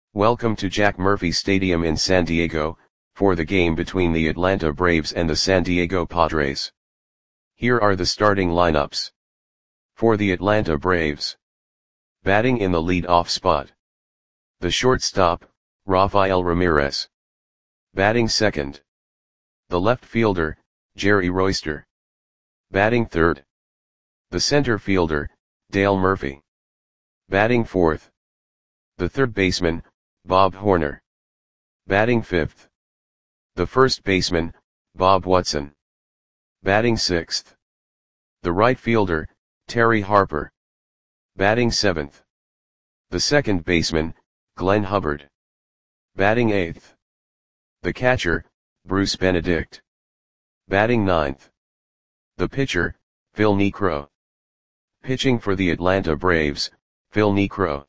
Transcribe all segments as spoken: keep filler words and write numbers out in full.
Welcome to Jack Murphy Stadium in San Diego, for the game between the Atlanta Braves and the San Diego Padres. Here are the starting lineups. For the Atlanta Braves. Batting in the lead-off spot. The shortstop, Rafael Ramirez. Batting second. The left fielder, Jerry Royster. Batting third. The center fielder, Dale Murphy. Batting fourth. The third baseman, Bob Horner. Batting fifth. The first baseman, Bob Watson. Batting sixth. The right fielder, Terry Harper. Batting seventh. The second baseman, Glenn Hubbard. Batting eighth. The catcher, Bruce Benedict. Batting ninth. The pitcher, Phil Niekro. Pitching for the Atlanta Braves, Phil Niekro.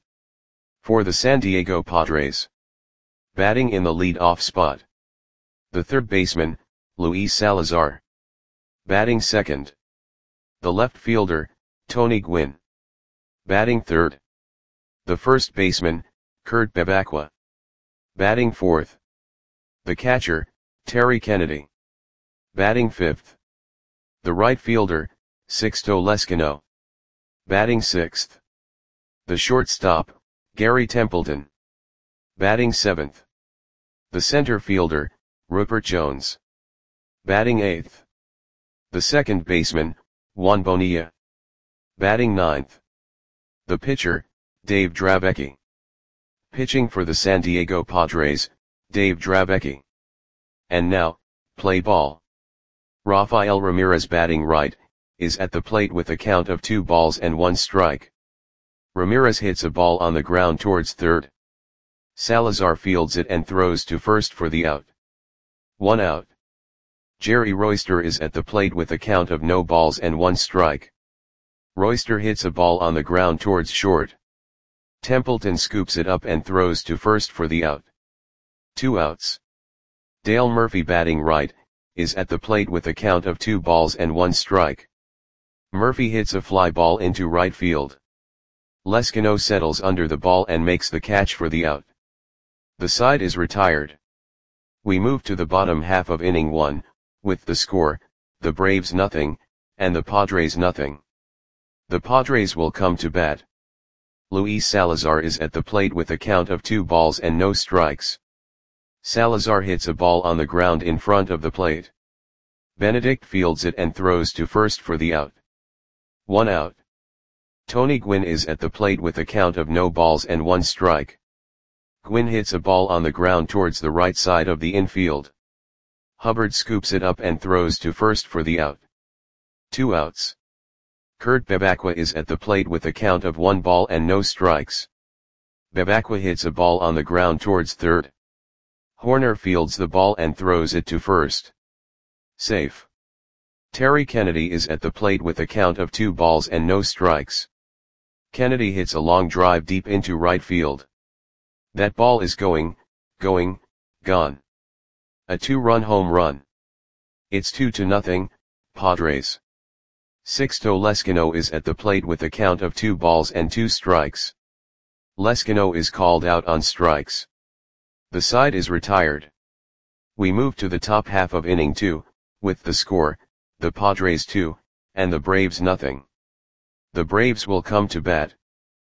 For the San Diego Padres. Batting in the lead-off spot. The third baseman, Luis Salazar. Batting second. The left fielder, Tony Gwynn. Batting third. The first baseman, Kurt Bevacqua. Batting fourth. The catcher, Terry Kennedy. Batting fifth. The right fielder, Sixto Leskino. Batting sixth. The shortstop, Gary Templeton. Batting seventh. The center fielder, Rupert Jones. Batting eighth. The second baseman, Juan Bonilla. Batting ninth. The pitcher, Dave Dravecky. Pitching for the San Diego Padres, Dave Dravecky. And now, play ball. Rafael Ramirez batting right, is at the plate with a count of two balls and one strike. Ramirez hits a ball on the ground towards third. Salazar fields it and throws to first for the out. One out. Jerry Royster is at the plate with a count of no balls and one strike. Royster hits a ball on the ground towards short. Templeton scoops it up and throws to first for the out. Two outs. Dale Murphy batting right, is at the plate with a count of two balls and one strike. Murphy hits a fly ball into right field. Leskino settles under the ball and makes the catch for the out. The side is retired. We move to the bottom half of inning one, with the score, the Braves nothing, and the Padres nothing. The Padres will come to bat. Luis Salazar is at the plate with a count of two balls and no strikes. Salazar hits a ball on the ground in front of the plate. Benedict fields it and throws to first for the out. One out. Tony Gwynn is at the plate with a count of no balls and one strike. Gwynn hits a ball on the ground towards the right side of the infield. Hubbard scoops it up and throws to first for the out. Two outs. Kurt Bevacqua is at the plate with a count of one ball and no strikes. Bevacqua hits a ball on the ground towards third. Horner fields the ball and throws it to first. Safe. Terry Kennedy is at the plate with a count of two balls and no strikes. Kennedy hits a long drive deep into right field. That ball is going, going, gone. A two-run home run. It's two to nothing, Padres. Sixto Leskino is at the plate with a count of two balls and two strikes. Leskino is called out on strikes. The side is retired. We move to the top half of inning two, with the score, the Padres two, and the Braves nothing. The Braves will come to bat.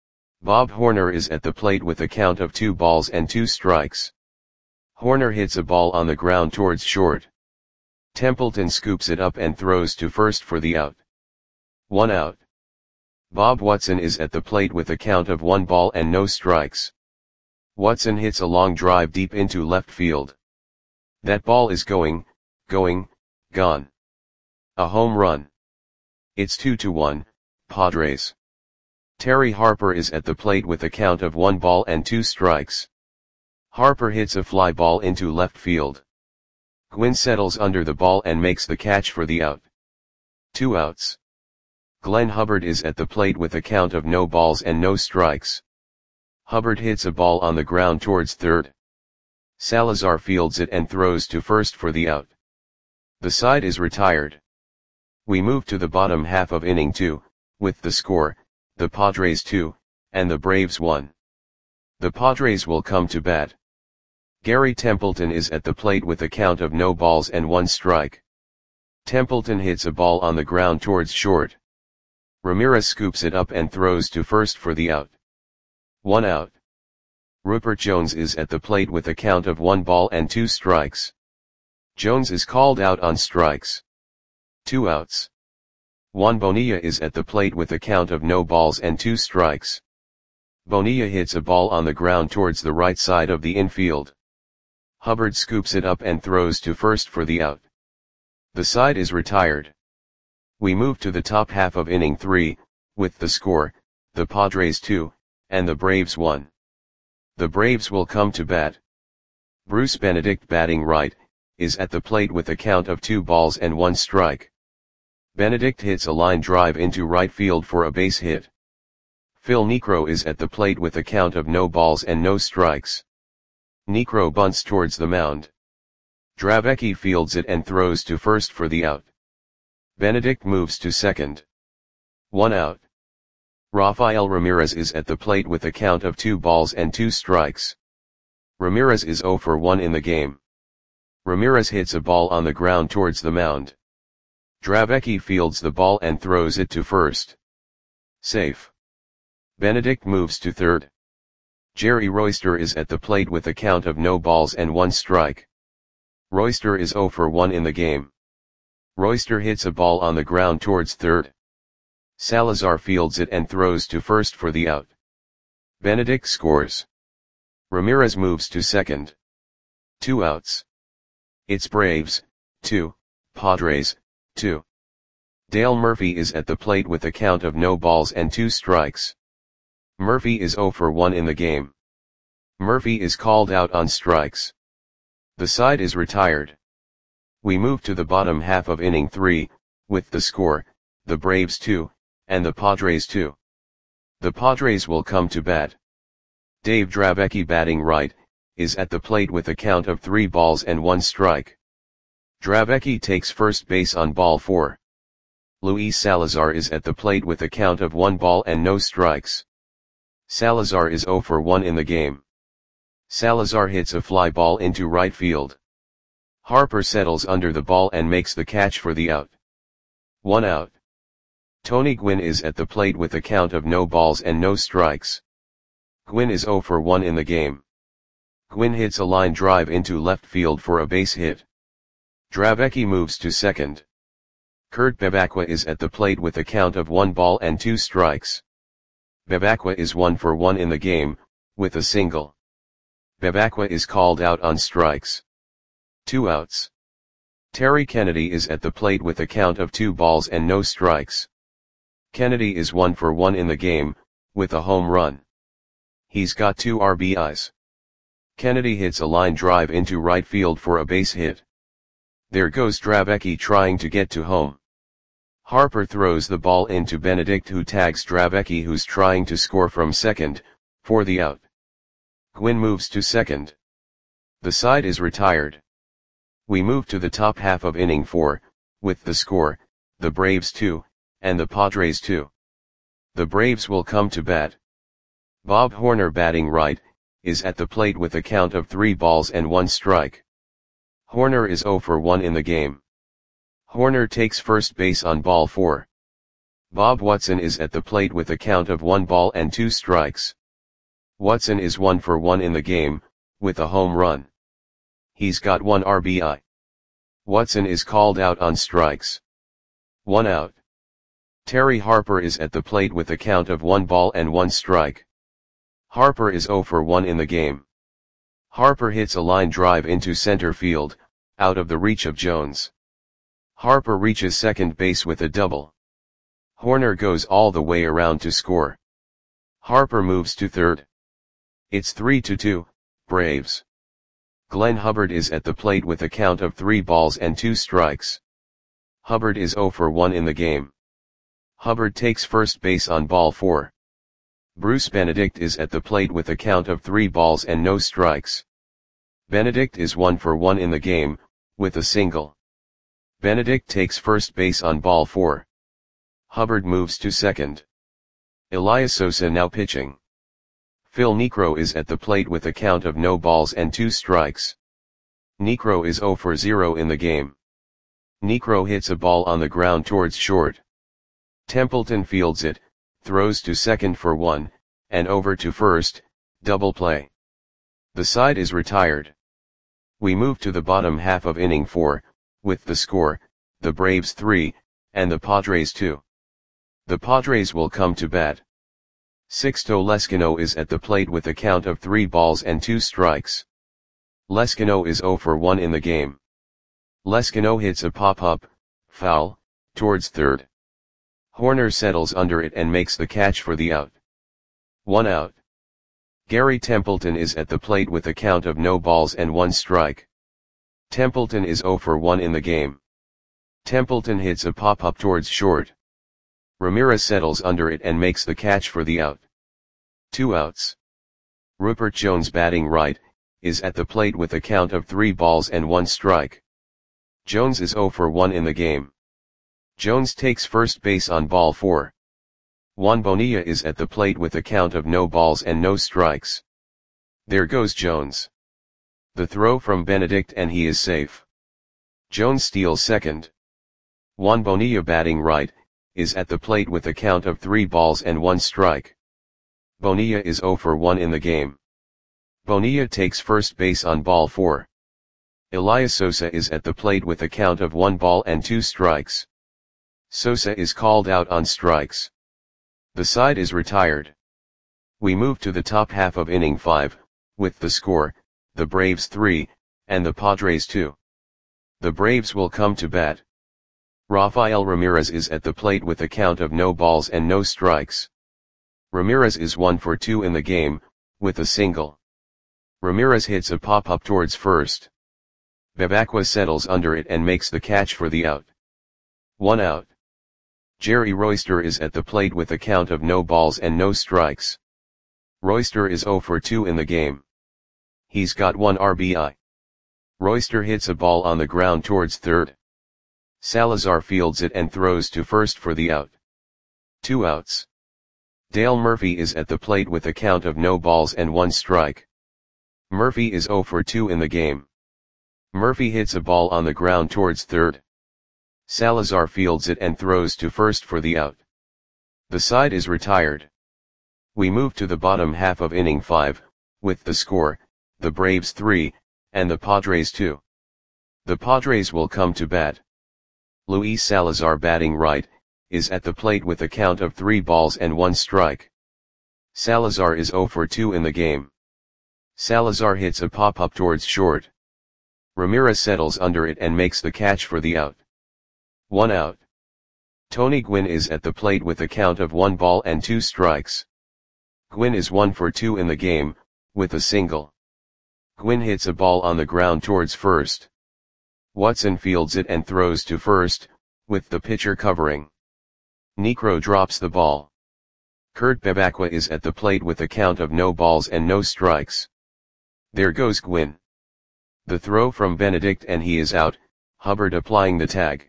Bob Horner is at the plate with a count of two balls and two strikes. Horner hits a ball on the ground towards short. Templeton scoops it up and throws to first for the out. One out. Bob Watson is at the plate with a count of one ball and no strikes. Watson hits a long drive deep into left field. That ball is going, going, gone. A home run. It's two to one, Padres. Terry Harper is at the plate with a count of one ball and two strikes. Harper hits a fly ball into left field. Gwynn settles under the ball and makes the catch for the out. Two outs. Glenn Hubbard is at the plate with a count of no balls and no strikes. Hubbard hits a ball on the ground towards third. Salazar fields it and throws to first for the out. The side is retired. We move to the bottom half of inning two, with the score, the Padres two, and the Braves one. The Padres will come to bat. Gary Templeton is at the plate with a count of no balls and one strike. Templeton hits a ball on the ground towards short. Ramirez scoops it up and throws to first for the out. One out. Rupert Jones is at the plate with a count of one ball and two strikes. Jones is called out on strikes. Two outs. Juan Bonilla is at the plate with a count of no balls and two strikes. Bonilla hits a ball on the ground towards the right side of the infield. Hubbard scoops it up and throws to first for the out. The side is retired. We move to the top half of inning three, with the score, the Padres two, and the Braves one. The Braves will come to bat. Bruce Benedict, batting right, is at the plate with a count of two balls and one strike. Benedict hits a line drive into right field for a base hit. Phil Niekro is at the plate with a count of no balls and no strikes. Niekro bunts towards the mound. Dravecki fields it and throws to first for the out. Benedict moves to second. One out. Rafael Ramirez is at the plate with a count of two balls and two strikes. Ramirez is zero for one in the game. Ramirez hits a ball on the ground towards the mound. Dravecki fields the ball and throws it to first. Safe. Benedict moves to third. Jerry Royster is at the plate with a count of no balls and one strike. Royster is zero for one in the game. Royster hits a ball on the ground towards third. Salazar fields it and throws to first for the out. Benedict scores. Ramirez moves to second. Two outs. It's Braves, two, Padres, two. Dale Murphy is at the plate with a count of no balls and two strikes. Murphy is zero for one in the game. Murphy is called out on strikes. The side is retired. We move to the bottom half of inning three, with the score, the Braves two, and the Padres two. The Padres will come to bat. Dave Dravecki, batting right, is at the plate with a count of three balls and one strike. Dravecki takes first base on ball four. Luis Salazar is at the plate with a count of one ball and no strikes. Salazar is zero for one in the game. Salazar hits a fly ball into right field. Harper settles under the ball and makes the catch for the out. One out. Tony Gwynn is at the plate with a count of no balls and no strikes. Gwynn is zero for one in the game. Gwynn hits a line drive into left field for a base hit. Dravecki moves to second. Kurt Bevacqua is at the plate with a count of one ball and two strikes. Bevacqua is one for one in the game, with a single. Bevacqua is called out on strikes. Two outs. Terry Kennedy is at the plate with a count of two balls and no strikes. Kennedy is one for one in the game, with a home run. He's got two R B Is. Kennedy hits a line drive into right field for a base hit. There goes Dravecki trying to get to home. Harper throws the ball into Benedict, who tags Dravecki, who's trying to score from second, for the out. Gwynn moves to second. The side is retired. We move to the top half of inning four, with the score, the Braves two, and the Padres two. The Braves will come to bat. Bob Horner, batting right, is at the plate with a count of three balls and one strike. Horner is zero for one in the game. Horner takes first base on ball four. Bob Watson is at the plate with a count of one ball and two strikes. Watson is one for one in the game, with a home run. He's got one R B I. Watson is called out on strikes. One out. Terry Harper is at the plate with a count of one ball and one strike. Harper is zero for one in the game. Harper hits a line drive into center field, out of the reach of Jones. Harper reaches second base with a double. Horner goes all the way around to score. Harper moves to third. It's three to two, Braves. Glenn Hubbard is at the plate with a count of three balls and two strikes. Hubbard is zero for one in the game. Hubbard takes first base on ball four. Bruce Benedict is at the plate with a count of three balls and no strikes. Benedict is one for one in the game, with a single. Benedict takes first base on ball four. Hubbard moves to second. Elias Sosa now pitching. Phil Niekro is at the plate with a count of no balls and two strikes. Niekro is zero for zero in the game. Niekro hits a ball on the ground towards short. Templeton fields it, throws to second for one, and over to first, double play. The side is retired. We move to the bottom half of inning four, with the score, the Braves three, and the Padres two. The Padres will come to bat. Sixto Leskino is at the plate with a count of three balls and two strikes. Leskino is zero for one in the game. Leskino hits a pop-up, foul, towards third. Horner settles under it and makes the catch for the out. One out. Gary Templeton is at the plate with a count of no balls and one strike. Templeton is zero for one in the game. Templeton hits a pop-up towards short. Ramirez settles under it and makes the catch for the out. Two outs. Rupert Jones, batting right, is at the plate with a count of three balls and one strike. Jones is zero for one in the game. Jones takes first base on ball four. Juan Bonilla is at the plate with a count of no balls and no strikes. There goes Jones. The throw from Benedict and he is safe. Jones steals second. Juan Bonilla, batting right, is at the plate with a count of three balls and one strike. Bonilla is zero for one in the game. Bonilla takes first base on ball four. Elias Sosa is at the plate with a count of one ball and two strikes. Sosa is called out on strikes. The side is retired. We move to the top half of inning five, with the score, the Braves three, and the Padres two. The Braves will come to bat. Rafael Ramirez is at the plate with a count of no balls and no strikes. Ramirez is one for two in the game, with a single. Ramirez hits a pop-up towards first. Bebacqua settles under it and makes the catch for the out. One out. Jerry Royster is at the plate with a count of no balls and no strikes. Royster is zero for two in the game. He's got one R B I. Royster hits a ball on the ground towards third. Salazar fields it and throws to first for the out. Two outs. Dale Murphy is at the plate with a count of no balls and one strike. Murphy is zero for two in the game. Murphy hits a ball on the ground towards third. Salazar fields it and throws to first for the out. The side is retired. We move to the bottom half of inning five, with the score, the Braves three, and the Padres two. The Padres will come to bat. Luis Salazar, batting right, is at the plate with a count of three balls and one strike. Salazar is zero for two in the game. Salazar hits a pop-up towards short. Ramirez settles under it and makes the catch for the out. One out. Tony Gwynn is at the plate with a count of one ball and two strikes. Gwynn is one for two in the game, with a single. Gwynn hits a ball on the ground towards first. Watson fields it and throws to first, with the pitcher covering. Niekro drops the ball. Kurt Bebacqua is at the plate with a count of no balls and no strikes. There goes Gwynn. The throw from Benedict and he is out, Hubbard applying the tag.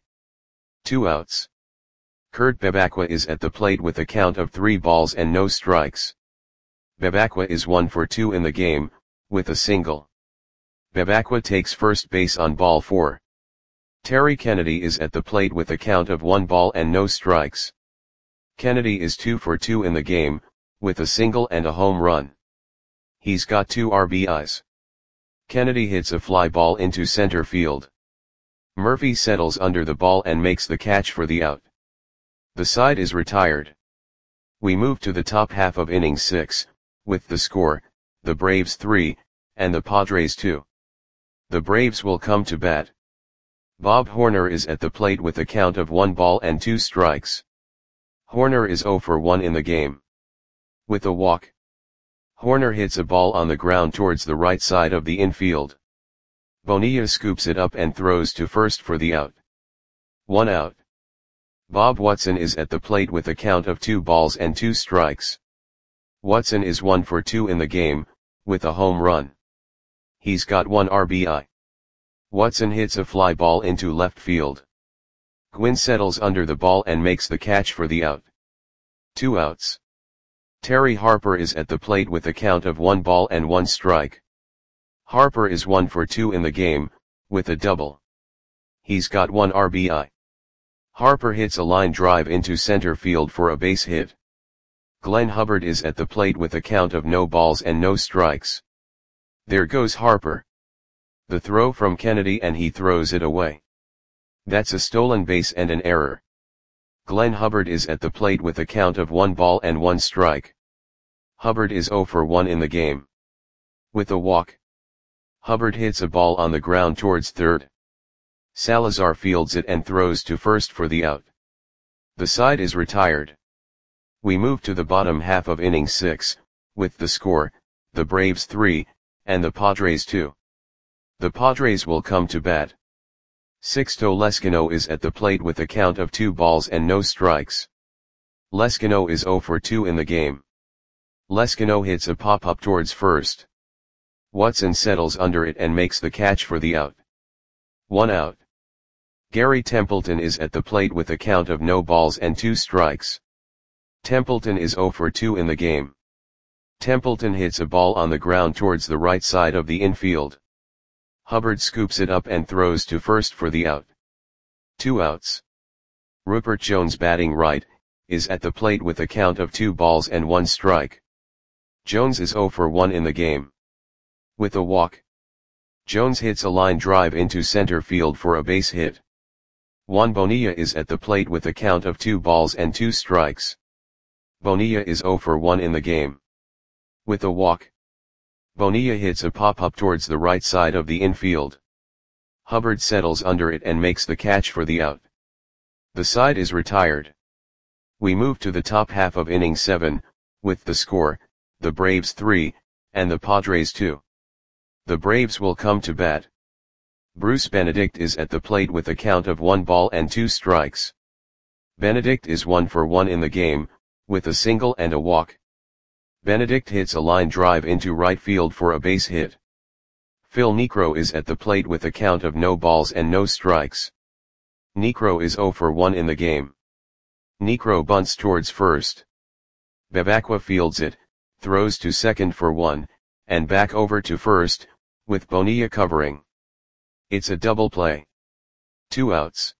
Two outs. Kurt Bebacqua is at the plate with a count of three balls and no strikes. Bebacqua is one for two in the game, with a single. Bebacqua takes first base on ball four. Terry Kennedy is at the plate with a count of one ball and no strikes. Kennedy is two for two in the game, with a single and a home run. He's got two R B Is. Kennedy hits a fly ball into center field. Murphy settles under the ball and makes the catch for the out. The side is retired. We move to the top half of inning six, with the score, the Braves three, and the Padres two. The Braves will come to bat. Bob Horner is at the plate with a count of one ball and two strikes. Horner is zero for one in the game. With a walk. Horner hits a ball on the ground towards the right side of the infield. Bonilla scoops it up and throws to first for the out. One out. Bob Watson is at the plate with a count of two balls and two strikes. Watson is one for two in the game, with a home run. He's got one R B I. Watson hits a fly ball into left field. Gwynn settles under the ball and makes the catch for the out. Two outs. Terry Harper is at the plate with a count of one ball and one strike. Harper is one for two in the game, with a double. He's got one R B I. Harper hits a line drive into center field for a base hit. Glenn Hubbard is at the plate with a count of no balls and no strikes. There goes Harper. The throw from Kennedy and he throws it away. That's a stolen base and an error. Glenn Hubbard is at the plate with a count of one ball and one strike. Hubbard is zero for one in the game. With a walk. Hubbard hits a ball on the ground towards third. Salazar fields it and throws to first for the out. The side is retired. We move to the bottom half of inning six, with the score, the Braves three, and the Padres two. The Padres will come to bat. Sixto Lezcano is at the plate with a count of two balls and no strikes. Lezcano is zero for two in the game. Lezcano hits a pop-up towards first. Watson settles under it and makes the catch for the out. One out. Gary Templeton is at the plate with a count of no balls and two strikes. Templeton is zero for two in the game. Templeton hits a ball on the ground towards the right side of the infield. Hubbard scoops it up and throws to first for the out. Two outs. Rupert Jones, batting right, is at the plate with a count of two balls and one strike. Jones is zero for one in the game. With a walk. Jones hits a line drive into center field for a base hit. Juan Bonilla is at the plate with a count of two balls and two strikes. Bonilla is zero for one in the game. With a walk. Bonilla hits a pop-up towards the right side of the infield. Hubbard settles under it and makes the catch for the out. The side is retired. We move to the top half of inning seven, with the score, the Braves three, and the Padres two. The Braves will come to bat. Bruce Benedict is at the plate with a count of one ball and two strikes. Benedict is one for one in the game, with a single and a walk. Benedict hits a line drive into right field for a base hit. Phil Niekro is at the plate with a count of no balls and no strikes. Niekro is zero for one in the game. Niekro bunts towards first. Bebacqua fields it, throws to second for one, and back over to first, with Bonilla covering. It's a double play. Two outs.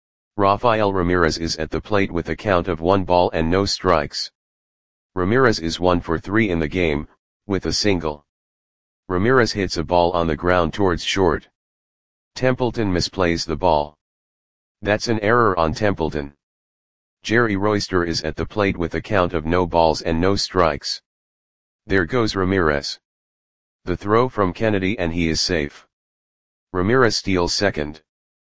Rafael Ramirez is at the plate with a count of one ball and no strikes. Ramirez is one for three in the game, with a single. Ramirez hits a ball on the ground towards short. Templeton misplays the ball. That's an error on Templeton. Jerry Royster is at the plate with a count of no balls and no strikes. There goes Ramirez. The throw from Kennedy and he is safe. Ramirez steals second.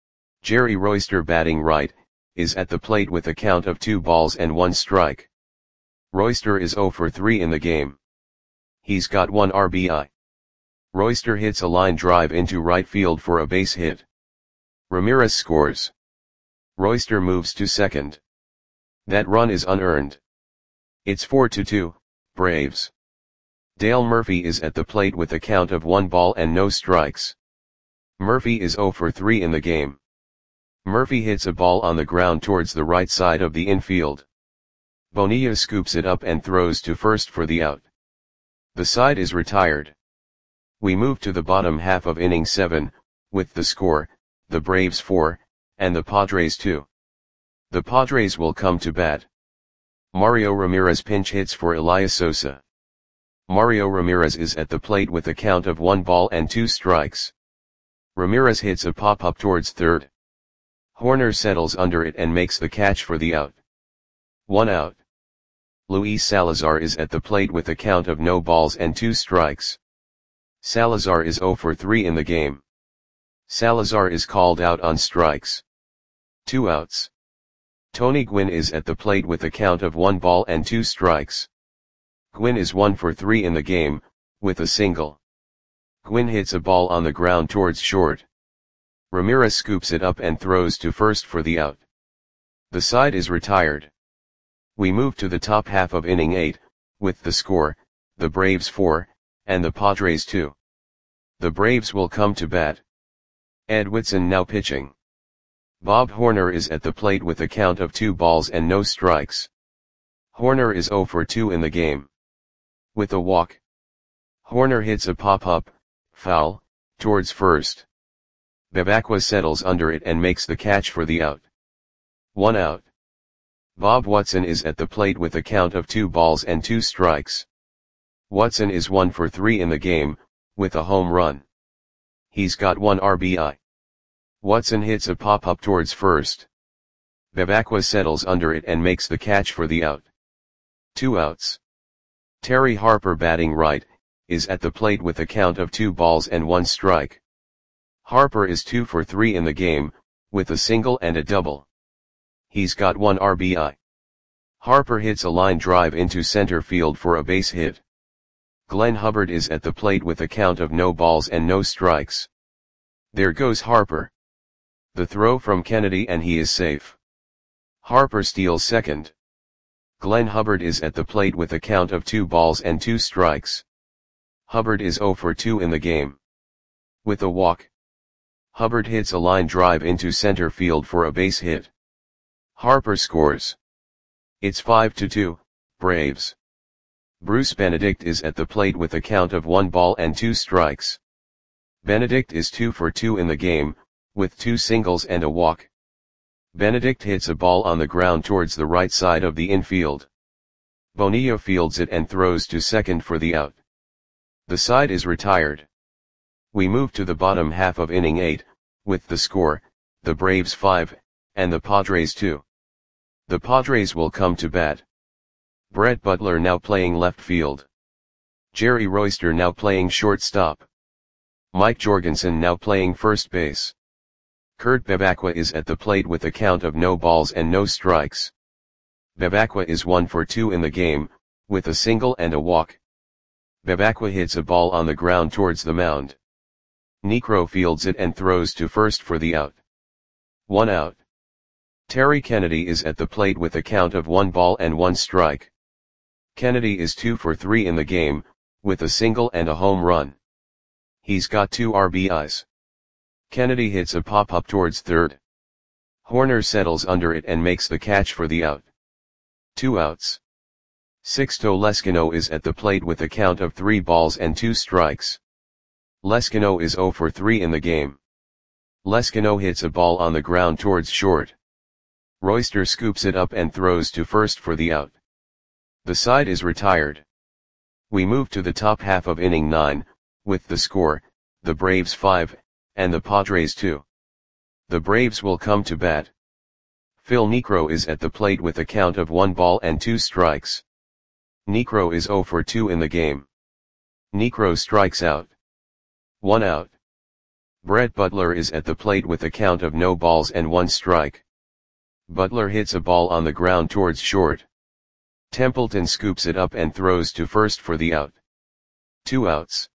Jerry Royster, batting right, is at the plate with a count of two balls and one strike. Royster is zero for three in the game. He's got one R B I. Royster hits a line drive into right field for a base hit. Ramirez scores. Royster moves to second. That run is unearned. It's four to two, Braves. Dale Murphy is at the plate with a count of one ball and no strikes. Murphy is zero for three in the game. Murphy hits a ball on the ground towards the right side of the infield. Bonilla scoops it up and throws to first for the out. The side is retired. We move to the bottom half of inning seven, with the score, the Braves four, and the Padres two. The Padres will come to bat. Mario Ramirez pinch hits for Elias Sosa. Mario Ramirez is at the plate with a count of one ball and two strikes. Ramirez hits a pop-up towards third. Horner settles under it and makes the catch for the out. One out. Luis Salazar is at the plate with a count of no balls and two strikes. Salazar is zero for three in the game. Salazar is called out on strikes. Two outs. Tony Gwynn is at the plate with a count of one ball and two strikes. Gwynn is one for three in the game, with a single. Gwynn hits a ball on the ground towards short. Ramirez scoops it up and throws to first for the out. The side is retired. We move to the top half of inning eight, with the score, the Braves four, and the Padres two. The Braves will come to bat. Ed Whitson now pitching. Bob Horner is at the plate with a count of two balls and no strikes. Horner is zero for two in the game. With a walk. Horner hits a pop-up, foul, towards first. Bevacqua settles under it and makes the catch for the out. One out. Bob Watson is at the plate with a count of two balls and two strikes. Watson is one for three in the game, with a home run. He's got one R B I. Watson hits a pop-up towards first. Bevacqua settles under it and makes the catch for the out. Two outs. Terry Harper, batting right, is at the plate with a count of two balls and one strike. Harper is two for three in the game, with a single and a double. He's got one R B I. Harper hits a line drive into center field for a base hit. Glenn Hubbard is at the plate with a count of no balls and no strikes. There goes Harper. The throw from Kennedy and he is safe. Harper steals second. Glenn Hubbard is at the plate with a count of two balls and two strikes. Hubbard is zero for two in the game. With a walk. Hubbard hits a line drive into center field for a base hit. Harper scores. It's five to two, Braves. Bruce Benedict is at the plate with a count of one ball and two strikes. Benedict is two for two in the game, with two singles and a walk. Benedict hits a ball on the ground towards the right side of the infield. Bonilla fields it and throws to second for the out. The side is retired. We move to the bottom half of inning eight, with the score, the Braves five, and the Padres two. The Padres will come to bat. Brett Butler now playing left field. Jerry Royster now playing shortstop. Mike Jorgensen now playing first base. Kurt Bevacqua is at the plate with a count of no balls and no strikes. Bevacqua is one for two in the game, with a single and a walk. Bevacqua hits a ball on the ground towards the mound. Niekro fields it and throws to first for the out. One out. Terry Kennedy is at the plate with a count of one ball and one strike. Kennedy is two for three in the game, with a single and a home run. He's got two R B Is. Kennedy hits a pop-up towards third. Horner settles under it and makes the catch for the out. Two outs. Sixto Leskino is at the plate with a count of three balls and two strikes. Leskino is zero for three in the game. Leskino hits a ball on the ground towards short. Royster scoops it up and throws to first for the out. The side is retired. We move to the top half of inning nine, with the score, the Braves five, and the Padres two. The Braves will come to bat. Phil Niekro is at the plate with a count of one ball and two strikes. Niekro is zero for two in the game. Niekro strikes out. One out. Brett Butler is at the plate with a count of no balls and one strike. Butler hits a ball on the ground towards short. Templeton scoops it up and throws to first for the out. Two outs.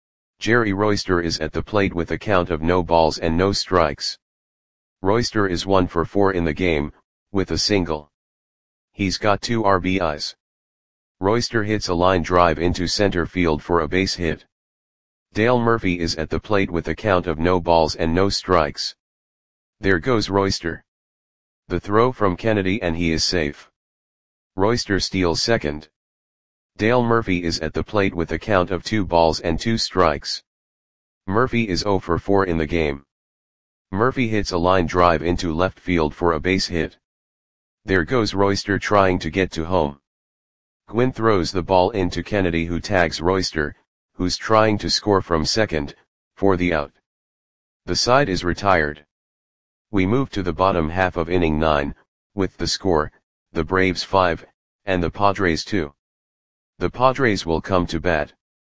Jerry Royster is at the plate with a count of no balls and no strikes. Royster is one for four in the game, with a single. He's got two R B Is. Royster hits a line drive into center field for a base hit. Dale Murphy is at the plate with a count of no balls and no strikes. There goes Royster. The throw from Kennedy and he is safe. Royster steals second. Dale Murphy is at the plate with a count of two balls and two strikes. Murphy is zero for four in the game. Murphy hits a line drive into left field for a base hit. There goes Royster trying to get to home. Gwynn throws the ball into Kennedy, who tags Royster, who's trying to score from second, for the out. The side is retired. We move to the bottom half of inning nine, with the score, the Braves five, and the Padres two. The Padres will come to bat.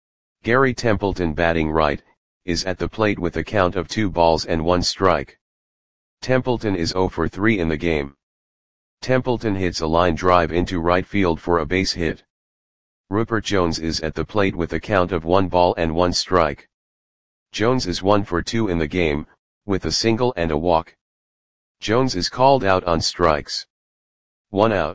Gary Templeton, batting right, is at the plate with a count of two balls and one strike. Templeton is zero for three in the game. Templeton hits a line drive into right field for a base hit. Rupert Jones is at the plate with a count of one ball and one strike. Jones is one for two in the game, with a single and a walk. Jones is called out on strikes. One out.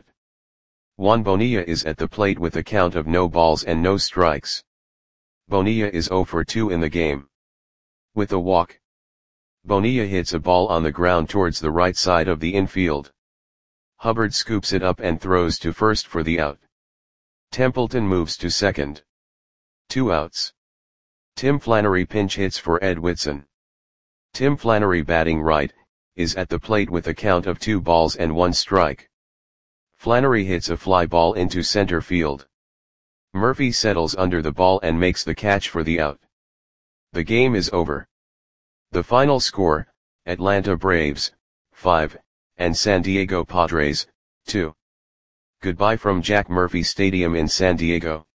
Juan Bonilla is at the plate with a count of no balls and no strikes. Bonilla is zero for two in the game. With a walk. Bonilla hits a ball on the ground towards the right side of the infield. Hubbard scoops it up and throws to first for the out. Templeton moves to second. Two outs. Tim Flannery pinch hits for Ed Whitson. Tim Flannery, batting right, is at the plate with a count of two balls and one strike. Flannery hits a fly ball into center field. Murphy settles under the ball and makes the catch for the out. The game is over. The final score, Atlanta Braves, five, and San Diego Padres, two. Goodbye from Jack Murphy Stadium in San Diego.